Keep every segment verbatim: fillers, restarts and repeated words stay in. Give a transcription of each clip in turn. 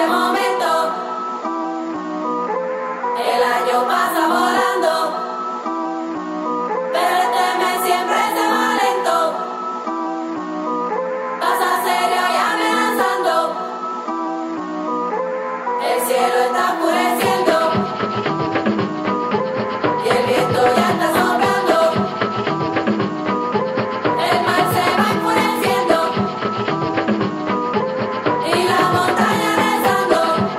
este momento. El año pasa volando, pero este mes siempre se va lento. Pasa serio y amenazando. El cielo está oscureciendo y el viento ya está soplando. El mar se va enfureciendo y la montaña rezando.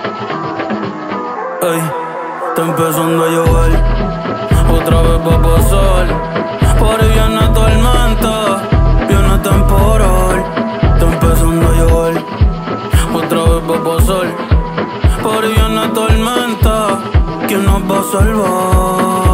Ey, está empezando a llover, otra vez va a pasar. Por ahí viene tormenta, viene temporal. Está empezando a llover, otra vez va a pasar. Por ahí viene tormenta, ¿quién nos va a salvar?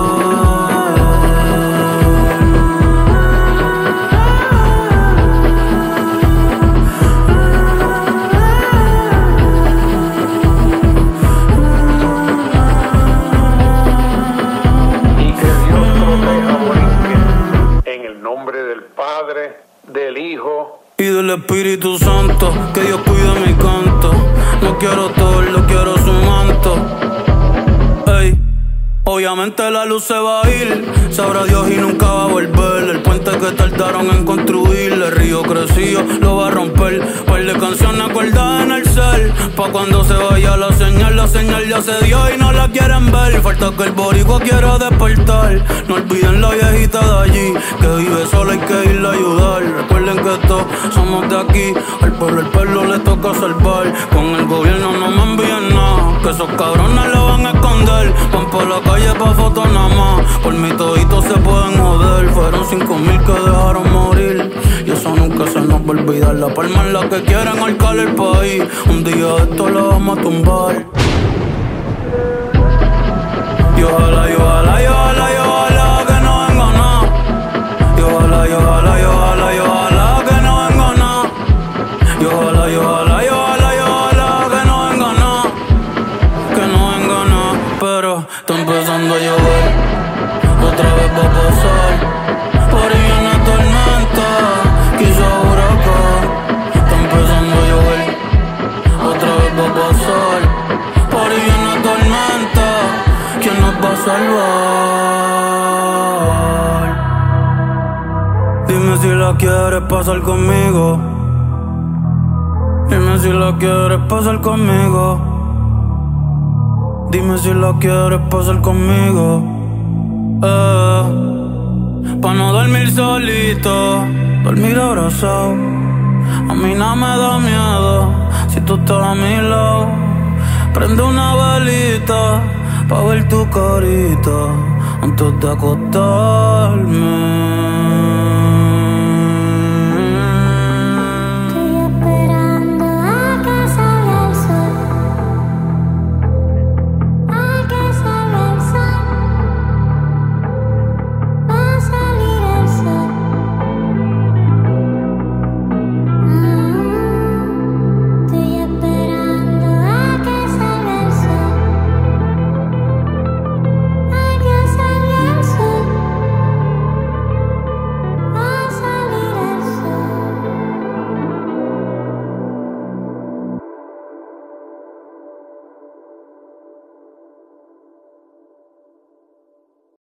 Del Hijo y del Espíritu Santo. Que Dios cuide mi canto. No quiero todo, lo quiero su manto. Ey, obviamente la luz se va a ir. Sabrá Dios y nunca va a volver. El puente que tardaron en construir, el río crecido lo va a romper. Par de canciones acordadas en el cel, pa' cuando se vaya la señal. La señal ya se dio y no la quieren ver. Falta que el boricua quiera despertar. No olviden la viejita de allí, que vive sola, hay que irle a ayudar. Recuerden que todos somos de aquí. Al pueblo el pueblo le toca salvar. Con el gobierno no me envíen nada, que esos cabrones lo van a esconder. Van por la calle pa' fotos nada más. Por mi toditos se pueden joder. Fueron cinco mil que dejaron morir, y eso nunca se nos va a olvidar. La palma es la que quieren arcar el país. Un día esto la vamos a tumbar. Y ojalá, y ojalá, y ojalá, y ojalá que no venga nada. Y ojalá, y ojalá, y ojalá, y ojalá que no venga nada. Y ojalá, y ojalá, y ojalá, y ojalá que no venga nada. Que no venga nada. Pero está empezando a llover, otra vez va a pasar. Por ahí viene tormenta, quizá huracán. Está empezando a llover, otra vez va a pasar. Por ahí viene tormenta, ¿quién nos va a salvar? Dime si la quieres pasar conmigo. Dime si la quieres pasar conmigo. Dime si la quieres pasar conmigo. Eh, pa' no dormir solito, dormir abrazado. A mí no me da miedo si tú estás a mi lado. Prende una velita pa' ver tu carita antes de acostarme.